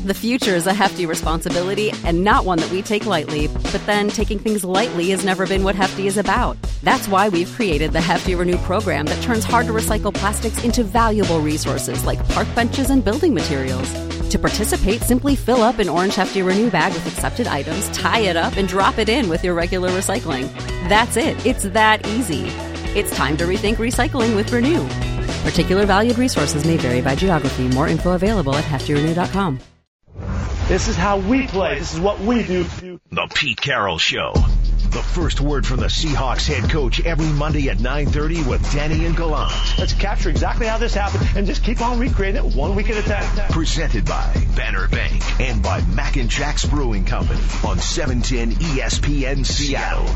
The future is a hefty responsibility and not one that we take lightly, but then taking things lightly has never been what Hefty is about. That's why we've created the Hefty Renew program that turns hard-to-recycle plastics into valuable resources like park benches and building materials. To participate, simply fill up an orange Hefty Renew bag with accepted items, tie it up, and drop it in with your regular recycling. That's it. It's that easy. It's time to rethink recycling with Renew. Particular valued resources may vary by geography. More info available at heftyrenew.com. This is how we play. This is what we do. The Pete Carroll Show. The first word from the Seahawks head coach every Monday at 9:30 with Danny and Gallant. Let's capture exactly how this happened and just keep on recreating it 1 week at a time. Presented by Banner Bank and by Mac and Jack's Brewing Company on 710 ESPN Seattle.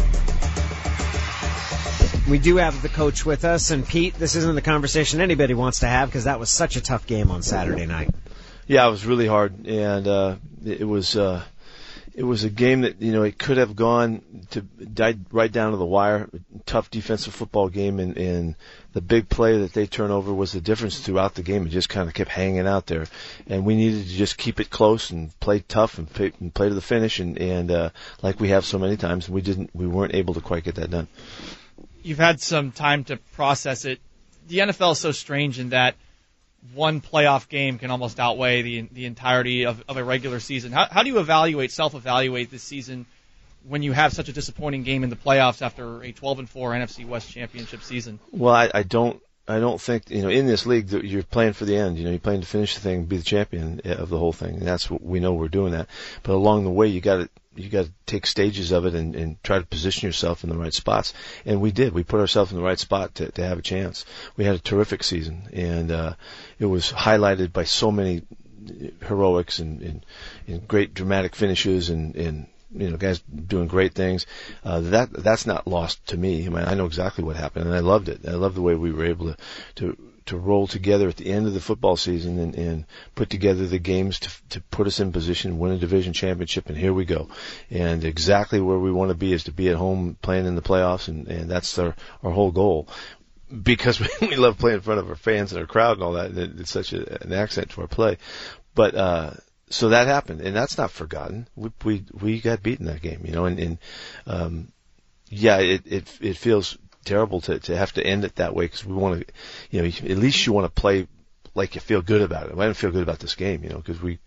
We do have the coach with us, and Pete, this isn't the conversation anybody wants to have because that was such a tough game on Saturday night. Yeah, it was really hard, and it was a game that, you know, it could have gone to died right down to the wire. Tough defensive football game, and the big play that they turned over was the difference throughout the game. It just kind of kept hanging out there, and we needed to just keep it close and play tough and play to the finish, and like we have so many times, we weren't able to quite get that done. You've had some time to process it. The NFL is so strange in that one playoff game can almost outweigh the entirety of a regular season. How do you self-evaluate this season when you have such a disappointing game in the playoffs after a 12-4 NFC West championship season? Well, I don't think, you know, in this league that you're playing for the end. You know, you're playing to finish the thing, be the champion of the whole thing, and that's what we know we're doing that. But along the way, you got to take stages of it and try to position yourself in the right spots. And we did. We put ourselves in the right spot to have a chance. We had a terrific season, and it was highlighted by so many heroics and great dramatic finishes and you know, guys doing great things. That's not lost to me. I mean, I know exactly what happened, and I loved it. I loved the way we were able to roll together at the end of the football season and put together the games to put us in position to win a division championship, and here we go. And exactly where we want to be is to be at home playing in the playoffs, and that's our whole goal. Because we love playing in front of our fans and our crowd and all that, and it's such an accent to our play. But so that happened, and that's not forgotten. We got beaten that game, you know, and yeah, it feels terrible to have to end it that way, because we want to, you know, at least you want to play like you feel good about it. I didn't feel good about this game, you know, because we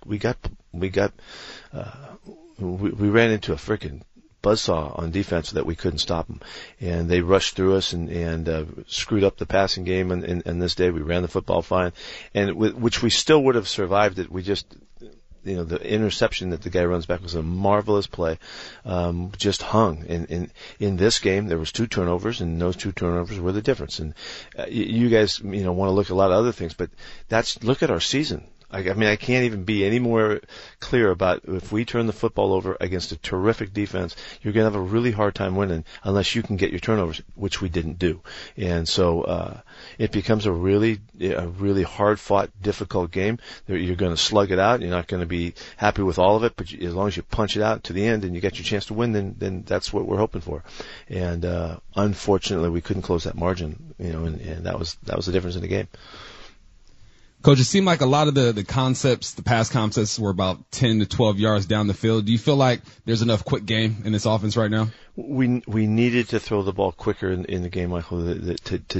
ran into a freaking buzzsaw on defense that we couldn't stop them, and they rushed through us and screwed up the passing game. And this day we ran the football fine, and which we still would have survived it. We just, you know, the interception that the guy runs back was a marvelous play, just hung. And in this game, there was 2 turnovers, and those 2 turnovers were the difference. And you guys, you know, want to look at a lot of other things, but look at our season. I mean, I can't even be any more clear about if we turn the football over against a terrific defense, you're going to have a really hard time winning unless you can get your turnovers, which we didn't do. And so it becomes a really hard-fought, difficult game. You're going to slug it out. You're not going to be happy with all of it, but as long as you punch it out to the end and you get your chance to win, then that's what we're hoping for. And unfortunately, we couldn't close that margin, you know, and that was the difference in the game. Coach, it seemed like a lot of the concepts, the pass concepts, were about 10 to 12 yards down the field. Do you feel like there's enough quick game in this offense right now? We needed to throw the ball quicker in the game, Michael, to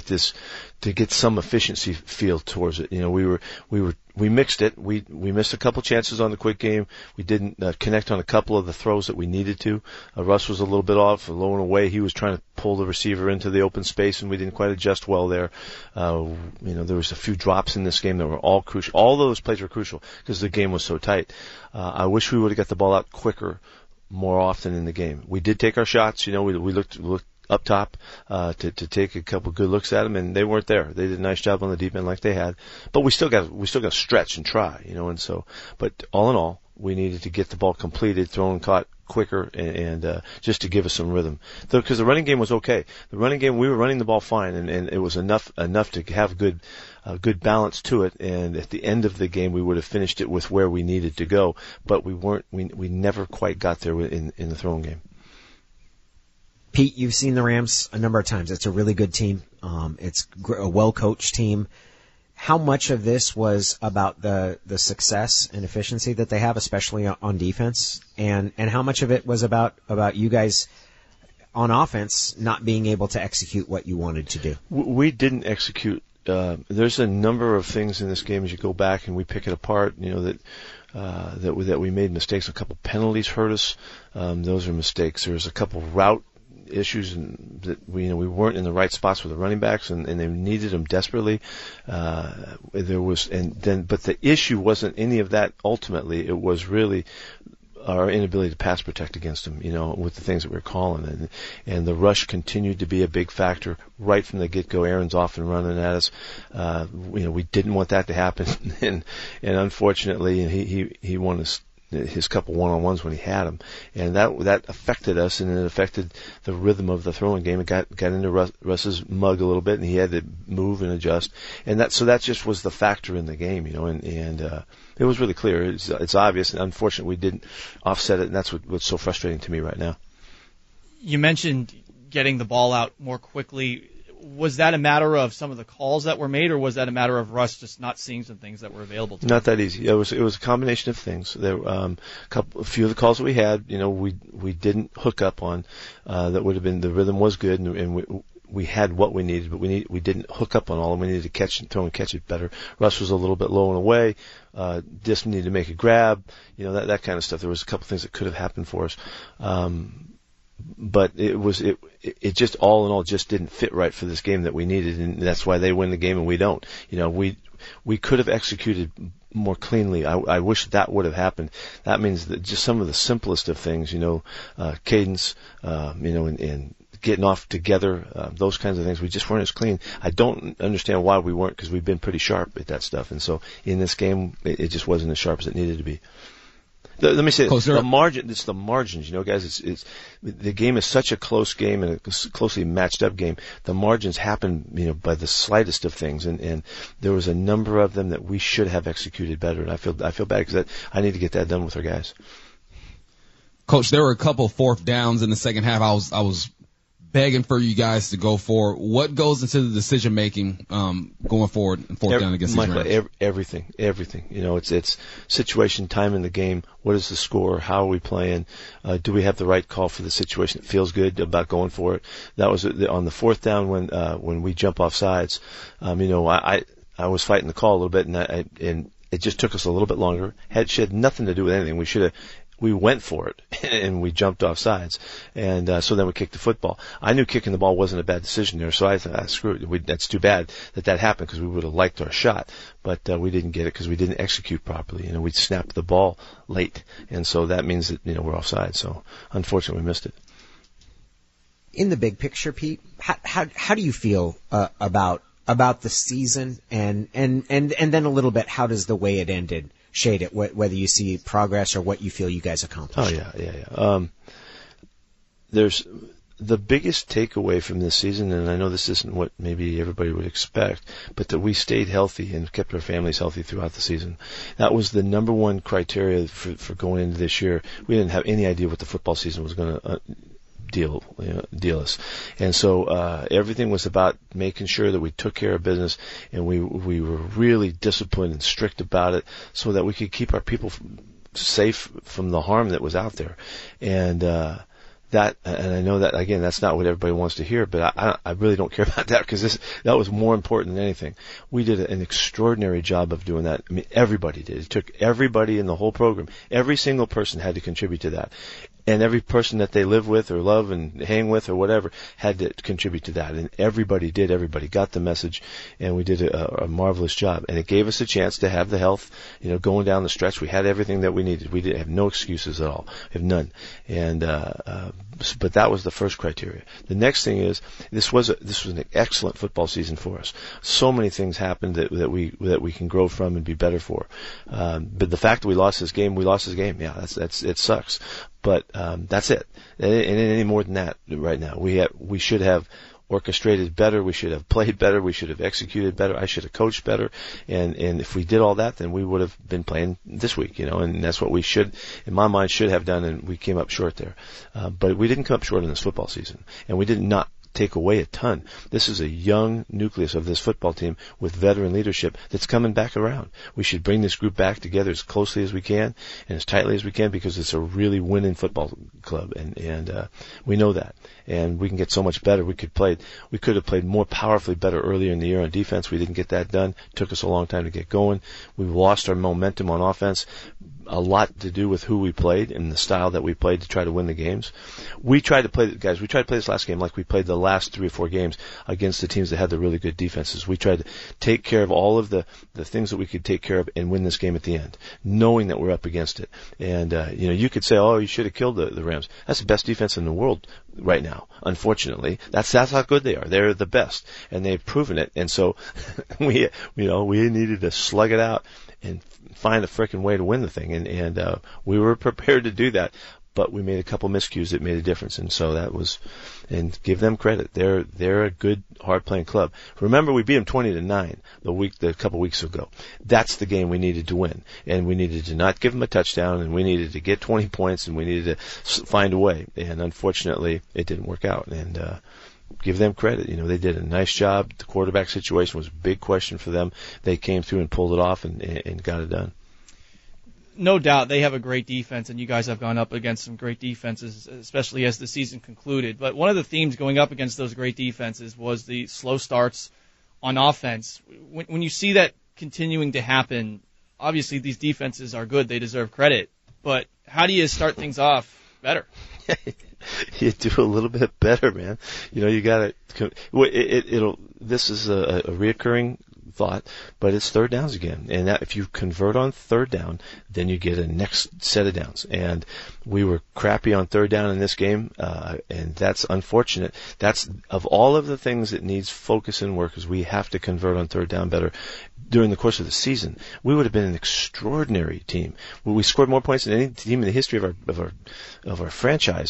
get some efficiency feel towards it. You know, we mixed it. We missed a couple chances on the quick game. We didn't connect on a couple of the throws that we needed to. Russ was a little bit off, low and away. He was trying to pull the receiver into the open space, and we didn't quite adjust well there. You know, there was a few drops in this game that were all crucial. All those plays were crucial because the game was so tight. I wish we would have got the ball out quicker more often in the game. We did take our shots. You know, we looked up top to take a couple good looks at them, and they weren't there. They did a nice job on the deep end like they had, but we still got to stretch and try, you know. And so, but all in all, we needed to get the ball completed, thrown, caught quicker, and just to give us some rhythm. Because the running game was okay. The running game, we were running the ball fine, and it was enough to have good balance to it. And at the end of the game, we would have finished it with where we needed to go, but we never quite got there in the throwing game. Pete, you've seen the Rams a number of times. It's a really good team. It's a well-coached team. how much of this was about the success and efficiency that they have, especially on defense, and how much of it was about you guys on offense not being able to execute what you wanted to do? We didn't execute. There's a number of things in this game as you go back and we pick it apart, that we made mistakes. A couple penalties hurt us. Those are mistakes. There's a couple route issues and that we weren't in the right spots with the running backs and they needed them desperately. But the issue wasn't any of that ultimately. It was really our inability to pass protect against them, with the things that we were calling. And the rush continued to be a big factor right from the get-go. Aaron's off and running at us. We didn't want that to happen. and unfortunately, he won his couple one-on-ones when he had them. And that affected us, and it affected the rhythm of the throwing game. It got into Russ's mug a little bit, and he had to move and adjust. And that just was the factor in the game, and it was really clear. It's obvious, and unfortunately we didn't offset it, and that's what's so frustrating to me right now. You mentioned getting the ball out more quickly. Was that a matter of some of the calls that were made, or was that a matter of Russ just not seeing some things that were available to him? Not that easy. It was a combination of things. There a few of the calls that we had, we didn't hook up on. That would have been, the rhythm was good, and we had what we needed, but we didn't hook up on all of them. We needed to catch and throw and catch it better. Russ was a little bit low and away. Just needed to make a grab. That kind of stuff. There was a couple things that could have happened for us. But it just all in all just didn't fit right for this game that we needed, and that's why they win the game and we don't. We could have executed more cleanly. I wish that would have happened. That means that just some of the simplest of things, cadence, and getting off together, those kinds of things, we just weren't as clean. I don't understand why we weren't, because we've been pretty sharp at that stuff, and so in this game it just wasn't as sharp as it needed to be. Let me say the margin. It's the margins, guys. It's the game is such a close game and a closely matched up game. The margins happen, by the slightest of things, and there was a number of them that we should have executed better. And I feel bad because I need to get that done with our guys. Coach, there were a couple fourth downs in the second half. I was begging for you guys to go for. What goes into the decision making going forward and fourth down against these Rams? Everything. It's situation, time in the game. What is the score? How are we playing? Do we have the right call for the situation? It feels good about going for it. That was on the fourth down when we jump off sides. I was fighting the call a little bit, and it just took us a little bit longer. It had nothing to do with anything. We went for it and we jumped off sides, and so then we kicked the football. I knew kicking the ball wasn't a bad decision there, so I thought, screw it. That's too bad that happened, because we would have liked our shot, but we didn't get it because we didn't execute properly. We snapped the ball late, and so that means that we're offside. So unfortunately, we missed it. In the big picture, Pete, how do you feel about the season, and then a little bit, how does the way it ended shade it, whether you see progress or what you feel you guys accomplished? Oh, yeah. There's the biggest takeaway from this season, and I know this isn't what maybe everybody would expect, but that we stayed healthy and kept our families healthy throughout the season. That was the number one criteria for going into this year. We didn't have any idea what the football season was going to deal us, and so everything was about making sure that we took care of business, and we were really disciplined and strict about it, so that we could keep our people safe from the harm that was out there. And I know that, again, that's not what everybody wants to hear, but I really don't care about that, because that was more important than anything. We did an extraordinary job of doing that. I mean, everybody did. It took everybody in the whole program. Every single person had to contribute to that. And every person that they live with or love and hang with or whatever had to contribute to that. And everybody did. Everybody got the message, and we did a marvelous job. And it gave us a chance to have the health, going down the stretch. We had everything that we needed. We didn't have no excuses at all. We have none. And but that was the first criteria. The next thing is this was an excellent football season for us. So many things happened that we can grow from and be better for. But the fact that we lost this game. Yeah, it sucks. But that's it. And any more than that right now. We should have orchestrated better. We should have played better. We should have executed better. I should have coached better. And if we did all that, then we would have been playing this week, and that's what we should, in my mind, should have done, and we came up short there. But we didn't come up short in this football season. And we did not take away a ton. This is a young nucleus of this football team with veteran leadership that's coming back around. We should bring this group back together as closely as we can and as tightly as we can, because it's a really winning football club, and we know that. And we can get so much better. We could have played more powerfully better earlier in the year on defense. We didn't get that done. It took us a long time to get going. We've lost our momentum on offense. A lot to do with who we played and the style that we played to try to win the games. We tried to play this last game like we played the last 3 or 4 games against the teams that had the really good defenses. We tried to take care of all of the things that we could take care of and win this game at the end, knowing that we're up against it. And, you could say, oh, you should have killed the Rams. That's the best defense in the world right now. Unfortunately, that's how good they are. They're the best, and they've proven it. And so we needed to slug it out and find a frickin' way to win the thing, and we were prepared to do that, but we made a couple miscues that made a difference, and so that was, and give them credit. They're a good, hard-playing club. Remember, we beat them 20-9 a couple weeks ago. That's the game we needed to win, and we needed to not give them a touchdown, and we needed to get 20 points, and we needed to find a way, and unfortunately, it didn't work out, and give them credit. They did a nice job. The quarterback situation was a big question for them. They came through and pulled it off and got it done. No doubt they have a great defense, and you guys have gone up against some great defenses, especially as the season concluded. But one of the themes going up against those great defenses was the slow starts on offense. When you see that continuing to happen, obviously these defenses are good. They deserve credit. But how do you start things off better? You do a little bit better, man. You got to. This is a reoccurring thought, but it's third downs again. And that, if you convert on third down, then you get a next set of downs. And we were crappy on third down in this game, and that's unfortunate. That's, of all of the things that needs focus and work, is we have to convert on third down better. During the course of the season, we would have been an extraordinary team. We scored more points than any team in the history of our franchise.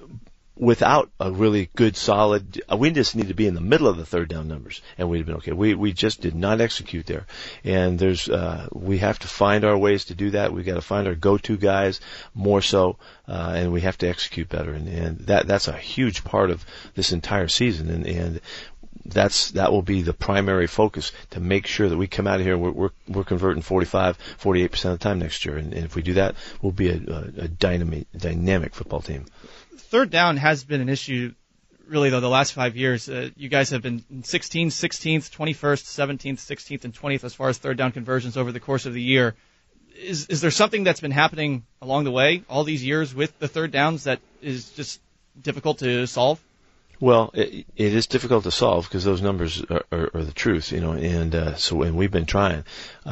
Without a really good, solid, we just need to be in the middle of the third down numbers, and we'd have been okay. We just did not execute there, and we have to find our ways to do that. We got to find our go-to guys more so, and we have to execute better, and that's a huge part of this entire season, and that will be the primary focus, to make sure that we come out of here and we're converting 45, 48% of the time next year, and if we do that, we'll be a dynamic football team. Third down has been an issue, really, though, the last 5 years. You guys have been 16th, 16th, 21st, 17th, 16th, and 20th as far as third down conversions over the course of the year. Is there something that's been happening along the way, all these years, with the third downs that is just difficult to solve? Well, it is difficult to solve because those numbers are the truth, and we've been trying.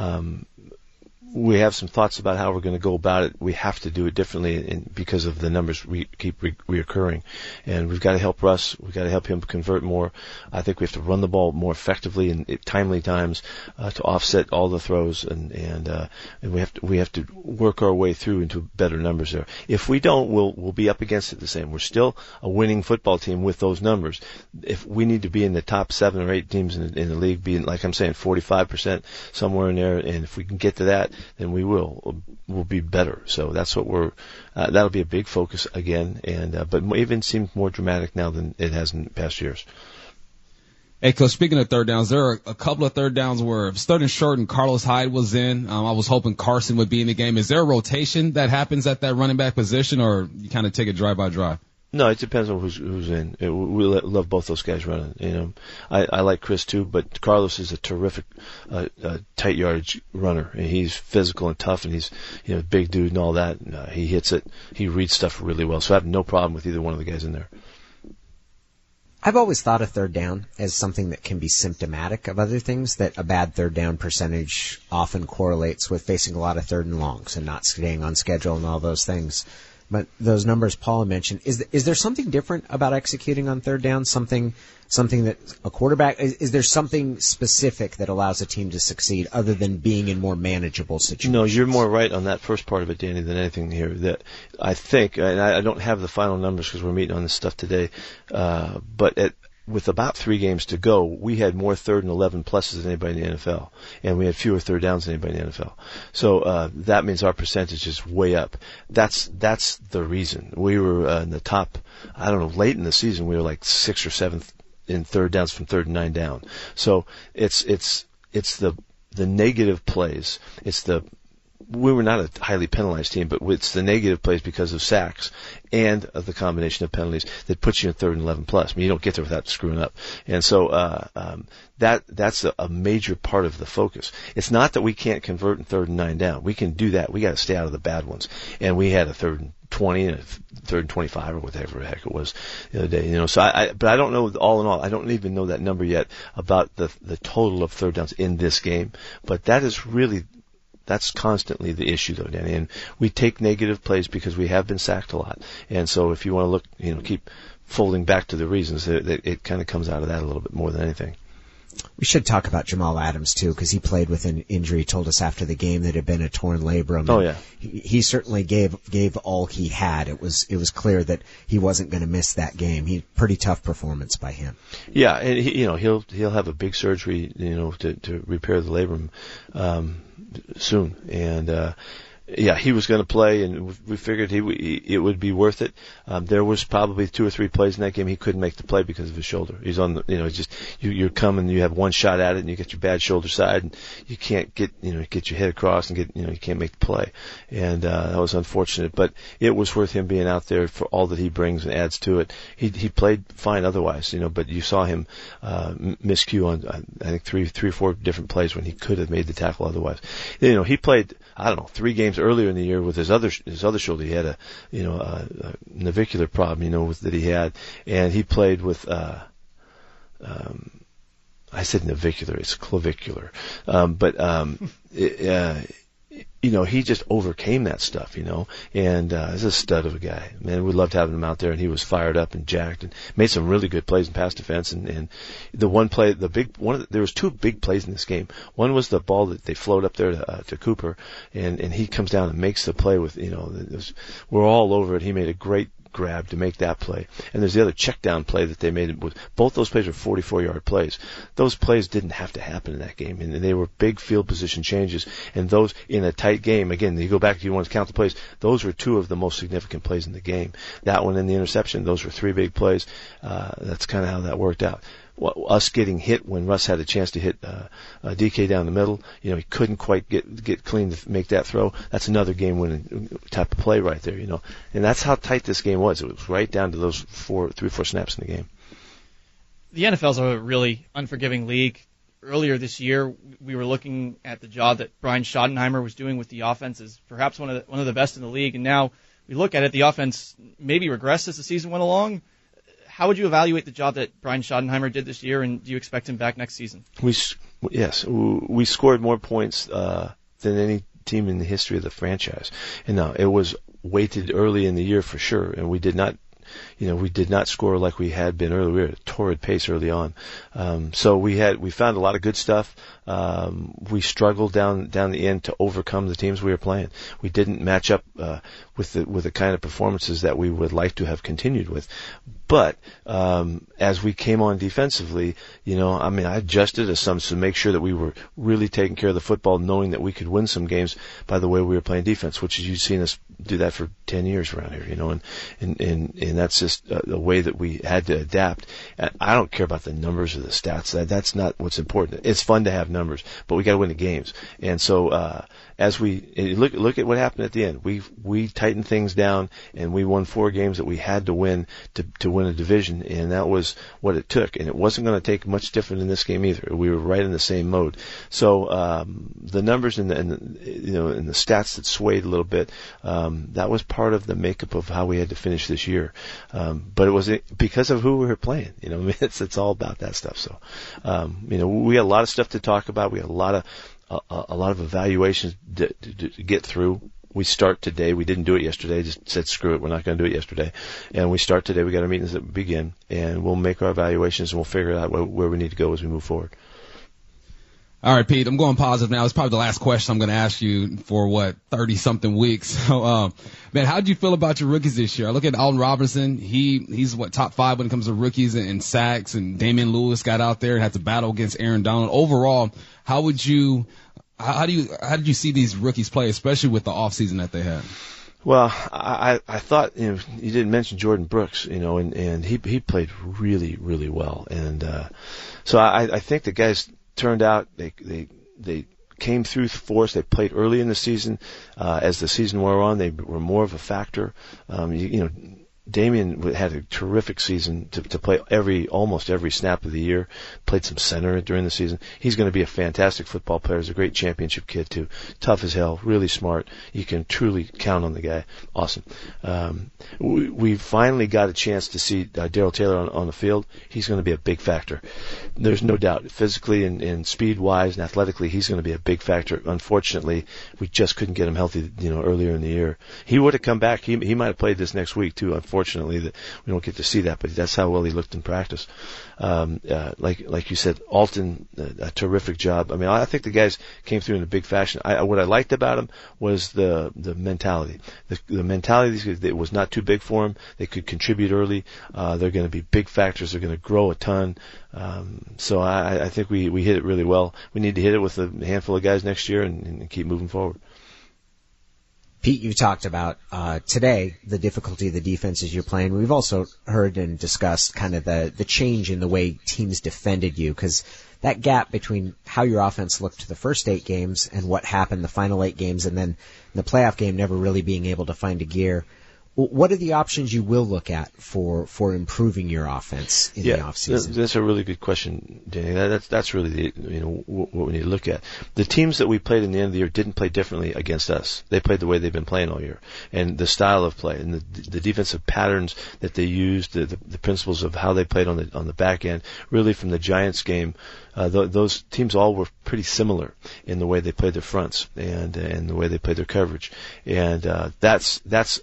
We have some thoughts about how we're going to go about it. We have to do it differently because of the numbers keep reoccurring. And we've got to help Russ. We've got to help him convert more. I think we have to run the ball more effectively and at timely times to offset all the throws. And we have to work our way through into better numbers there. If we don't, we'll be up against it the same. We're still a winning football team with those numbers. If we need to be in the top 7 or 8 teams in the league, being, like I'm saying, 45% somewhere in there, and if we can get to that, then we'll be better. So that's what that'll be a big focus again, but it even seems more dramatic now than it has in past years. Hey, Coach, speaking of third downs, there are a couple of third downs where Sterling Short and Carlos Hyde was in. I was hoping Carson would be in the game. Is there a rotation that happens at that running back position, or you kind of take it drive by drive? No, it depends on who's in. We love both those guys running. I like Chris too, but Carlos is a terrific tight yardage runner. And he's physical and tough, and he's a big dude and all that. And, he hits it. He reads stuff really well. So I have no problem with either one of the guys in there. I've always thought of third down as something that can be symptomatic of other things, that a bad third down percentage often correlates with facing a lot of third and longs and not staying on schedule and all those things. But those numbers Paula mentioned, is there something different about executing on third down? Something that a quarterback, is there something specific that allows a team to succeed other than being in more manageable situations? No, you're more right on that first part of it, Danny, than anything here. That I think, and I don't have the final numbers because we're meeting on this stuff today, but with about 3 games to go, we had more 3rd and 11 pluses than anybody in the NFL, and we had fewer 3rd downs than anybody in the NFL. So that means our percentage is way up. That's the reason. We were in the top, I don't know, late in the season, we were like 6th or 7th in 3rd downs from 3rd and 9 down. So it's the negative plays. We were not a highly penalized team, but it's the negative plays because of sacks and of the combination of penalties that puts you in 3rd and 11 plus. I mean, you don't get there without screwing up. And so, that's a major part of the focus. It's not that we can't convert in 3rd and 9 down. We can do that. We got to stay out of the bad ones. And we had a 3rd and 20 and a 3rd and 25 or whatever the heck it was the other day, So but I don't know, all in all, I don't even know that number yet about the total of 3rd downs in this game. But that's constantly the issue, though, Danny. And we take negative plays because we have been sacked a lot. And so if you want to look, keep folding back to the reasons, it kind of comes out of that a little bit more than anything. We should talk about Jamal Adams, too, because he played with an injury. He told us after the game that it had been a torn labrum. Oh, yeah. He certainly gave all he had. It was clear that he wasn't going to miss that game. Pretty tough performance by him. Yeah, and he'll have a big surgery, to repair the labrum soon. And he was going to play, and we figured it would be worth it. There was probably 2 or 3 plays in that game he couldn't make the play because of his shoulder. He's on you're coming, you have one shot at it, and you get your bad shoulder side, and you can't get your head across and you can't make the play. And that was unfortunate, but it was worth him being out there for all that he brings and adds to it. He played fine otherwise, but you saw him miscue on I think 3 or 4 different plays when he could have made the tackle otherwise. He played, I don't know, 3 games earlier in the year with his other shoulder. He had a navicular problem, that he had, and he played with I said navicular, it's clavicular, he just overcame that stuff, and he's a stud of a guy. Man, we loved having him out there, and he was fired up and jacked and made some really good plays in pass defense. And the one play, there was 2 big plays in this game. One was the ball that they float up there to Cooper, and he comes down and makes the play with, we're all over it. He made a great grab to make that play. And there's the other check down play that they made. Both those plays were 44-yard plays. Those plays didn't have to happen in that game, and they were big field position changes. And those in a tight game, again, you go back if you want to count the plays, those were 2 of the most significant plays in the game. That one and the interception, those were 3 big plays. That's kind of how that worked out. Us getting hit when Russ had a chance to hit DK down the middle, he couldn't quite get clean to make that throw. That's another game-winning type of play right there, And that's how tight this game was. It was right down to those 3 or 4 snaps in the game. The NFL's a really unforgiving league. Earlier this year, we were looking at the job that Brian Schottenheimer was doing with the offense as perhaps one of the best in the league, and now we look at it, the offense maybe regressed as the season went along. How would you evaluate the job that Brian Schottenheimer did this year, and do you expect him back next season? Yes, we scored more points than any team in the history of the franchise. And now it was weighted early in the year for sure, and we did not score like we had been earlier. We were at a torrid pace early on. So we found a lot of good stuff. We struggled down the end to overcome the teams we were playing. We didn't match up with the kind of performances that we would like to have continued with. But as we came on defensively, I adjusted some to make sure that we were really taking care of the football, knowing that we could win some games by the way we were playing defense, which you've seen us do that for 10 years around here, and that's just the way that we had to adapt. I don't care about the numbers or the stats. That's not what's important. It's fun to have numbers, but we got to win the games. And so as we look at what happened at the end, we tightened things down, and we won 4 games that we had to win to win a division, and that was what it took. And it wasn't going to take much different in this game either. We were right in the same mode. So the numbers and the stats that swayed a little bit, that was part of the makeup of how we had to finish this year. But it was because of who we were playing. It's all about that stuff. So we had a lot of stuff to talk about. We had a lot of evaluations to get through. We start today. We didn't do it yesterday. Just said, screw it. We're not going to do it yesterday. And we start today. We got our meetings that begin, and we'll make our evaluations, and we'll figure out where we need to go as we move forward. All right, Pete, I'm going positive now. It's probably the last question I'm going to ask you for 30-something weeks. So, man, how did you feel about your rookies this year? I look at Alton Robinson. He's top 5 when it comes to rookies and sacks, and Damian Lewis got out there and had to battle against Aaron Donald. Overall, how did you see these rookies play, especially with the offseason that they had? Well, I thought, you didn't mention Jordan Brooks, and he played really, really well. And, so I think the guys turned out, they came through for us. They played early in the season. As the season wore on, they were more of a factor. Damian had a terrific season to play almost every snap of the year. Played some center during the season. He's going to be a fantastic football player. He's a great championship kid too. Tough as hell, really smart. You can truly count on the guy. Awesome. We finally got a chance to see Darrell Taylor on the field. He's going to be a big factor. There's no doubt. Physically and speed-wise and athletically, he's going to be a big factor. Unfortunately, we just couldn't get him healthy, earlier in the year. He would have come back. He might have played this next week too. Unfortunately, that we don't get to see that, but that's how well he looked in practice. Like you said, Alton, a terrific job. I mean, I think the guys came through in a big fashion. What I liked about him was the mentality. The mentality of these guys, it was not too big for them. They could contribute early. They're going to be big factors. They're going to grow a ton. So I think we hit it really well. We need to hit it with a handful of guys next year and keep moving forward. Pete, you talked about today the difficulty of the defenses you're playing. We've also heard and discussed kind of the change in the way teams defended you, because that gap between how your offense looked the first 8 games and what happened the final 8 games, and then the playoff game never really being able to find a gear. What are the options you will look at for improving your offense in the offseason? That's a really good question, Danny. That's really what we need to look at. The teams that we played in the end of the year didn't play differently against us. They played the way they've been playing all year, and the style of play and the defensive patterns that they used, the principles of how they played on the back end. Really, from the Giants game, those teams all were pretty similar in the way they played their fronts and the way they played their coverage, and that's.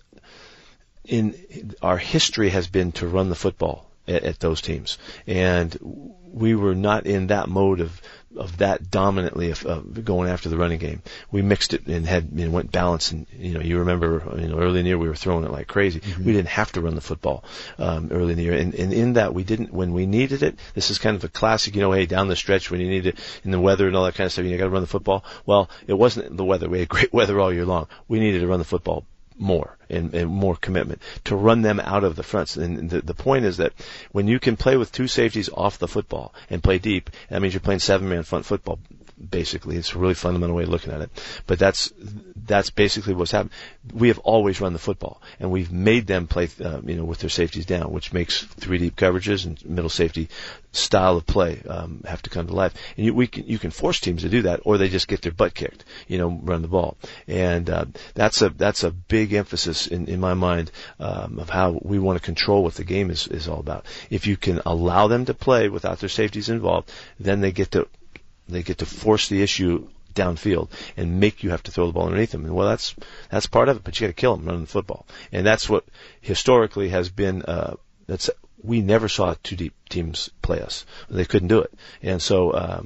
In our history has been to run the football at those teams, and we were not in that mode of that dominantly of going after the running game. We mixed it and went balanced, and you remember early in the year we were throwing it like crazy. Mm-hmm. We didn't have to run the football early in the year, and in that we didn't when we needed it. This is kind of a classic, hey, down the stretch when you need it in the weather and all that kind of stuff, you got to run the football. Well, it wasn't the weather. We had great weather all year long. We needed to run the football more and more commitment to run them out of the fronts. And the point is that when you can play with 2 safeties off the football and play deep, that means you're playing 7-man front football. Basically, it's a really fundamental way of looking at it. But that's basically what's happened. We have always run the football, and we've made them play, with their safeties down, which makes 3 deep coverages and middle safety style of play have to come to life. And you can force teams to do that, or they just get their butt kicked, run the ball. And that's a big emphasis in my mind of how we want to control what the game is all about. If you can allow them to play without their safeties involved, then they get to force the issue downfield and make you have to throw the ball underneath them. And well, that's part of it, but you got to kill them running the football. And that's what historically has been. We never saw 2 deep teams play us. They couldn't do it. And so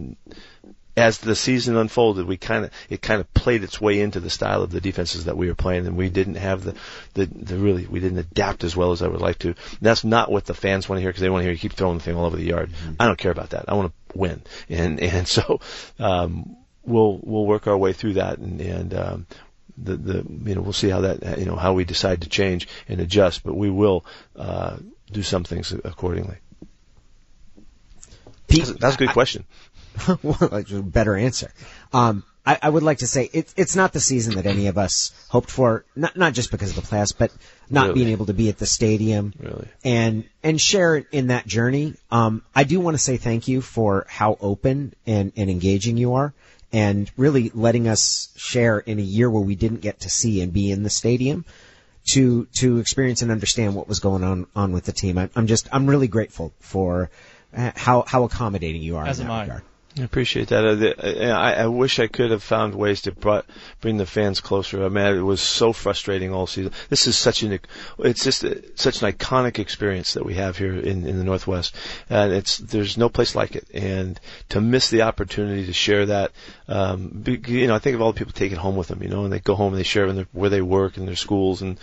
as the season unfolded, it kind of played its way into the style of the defenses that we were playing, and we didn't have we didn't adapt as well as I would like to. And that's not what the fans want to hear, because they want to hear you keep throwing the thing all over the yard. Mm-hmm. I don't care about that. I want to win, and so we'll work our way through that, and we'll see how that how we decide to change and adjust, but we will do some things accordingly. Pete, that's a good question. Well, better answer. I would like to say it's not the season that any of us hoped for, not just because of the playoffs, but not being able to be at the stadium and share in that journey. I do want to say thank you for how open and engaging you are, and really letting us share in a year where we didn't get to see and be in the stadium to experience and understand what was going on with the team. I'm really grateful for how accommodating you are in that regard. I appreciate that. I wish I could have found ways to bring the fans closer. I mean, it was so frustrating all season. This is such an iconic experience that we have here in the Northwest, and there's no place like it. And to miss the opportunity to share that, I think of all the people take it home with them, and they go home and they share it where they work and their schools, and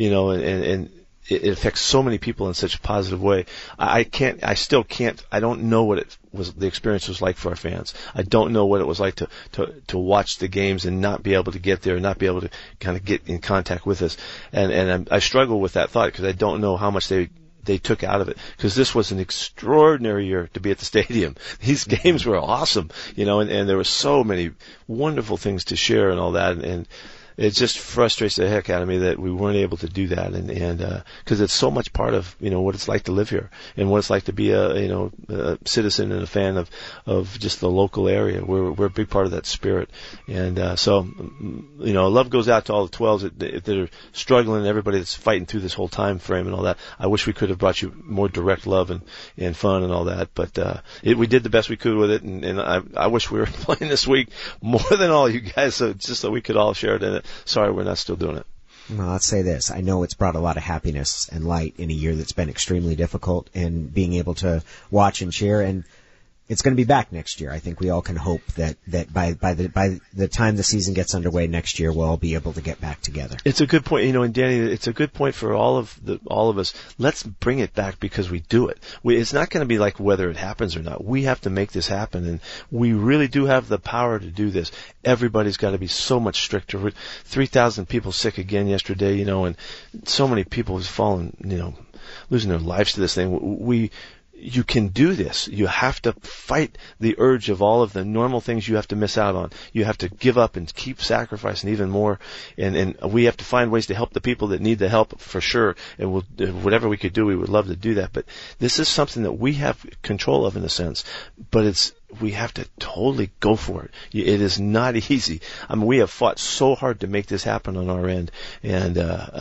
it affects so many people in such a positive way. I still can't, I don't know what the experience was like for our fans. I don't know what it was like to watch the games and not be able to get there, and not be able to kind of get in contact with us. And I struggle with that thought because I don't know how much they took out of it, because this was an extraordinary year to be at the stadium. These games were awesome, and there were so many wonderful things to share and all that, and it just frustrates the heck out of me that we weren't able to do that, and because it's so much part of what it's like to live here and what it's like to be a citizen and a fan of just the local area. We're a big part of that spirit, and so love goes out to all the 12s that are struggling, everybody that's fighting through this whole time frame and all that. I wish we could have brought you more direct love and fun and all that, but we did the best we could with it, and I wish we were playing this week more than all you guys, so we could all share it in it. Sorry, we're not still doing it. Well, let's say this. I know it's brought a lot of happiness and light in a year that's been extremely difficult, and being able to watch and cheer, and it's going to be back next year. I think we all can hope that by the time the season gets underway next year, we'll all be able to get back together. It's a good point, and Danny, it's a good point for all of us. Let's bring it back because we do it. It's not going to be like whether it happens or not. We have to make this happen, and we really do have the power to do this. Everybody's got to be so much stricter. 3,000 people sick again yesterday, and so many people have fallen, losing their lives to this thing. You can do this. You have to fight the urge of all of the normal things you have to miss out on. You have to give up and keep sacrificing even more. And we have to find ways to help the people that need the help for sure. And whatever we could do, we would love to do that. But this is something that we have control of in a sense. But we have to totally go for it. It is not easy. I mean, we have fought so hard to make this happen on our end, and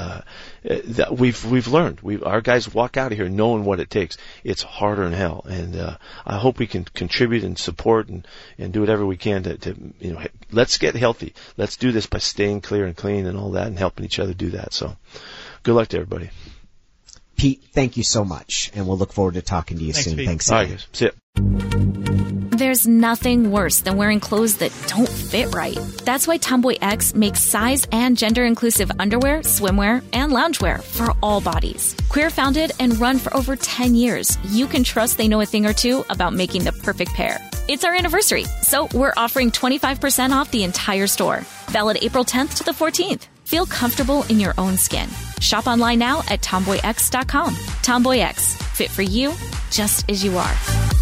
we've learned. Our guys walk out of here knowing what it takes. It's harder than hell, and I hope we can contribute and support and do whatever we can to let's get healthy. Let's do this by staying clear and clean and all that, and helping each other do that. So, good luck to everybody. Pete, thank you so much, and we'll look forward to talking to you soon. Pete. Thanks. All right, guys. See ya. There's nothing worse than wearing clothes that don't fit right. That's why Tomboy X makes size and gender-inclusive underwear, swimwear, and loungewear for all bodies. Queer-founded and run for over 10 years, you can trust they know a thing or two about making the perfect pair. It's our anniversary, so we're offering 25% off the entire store. Valid April 10th to the 14th. Feel comfortable in your own skin. Shop online now at TomboyX.com. Tomboy X, fit for you just as you are.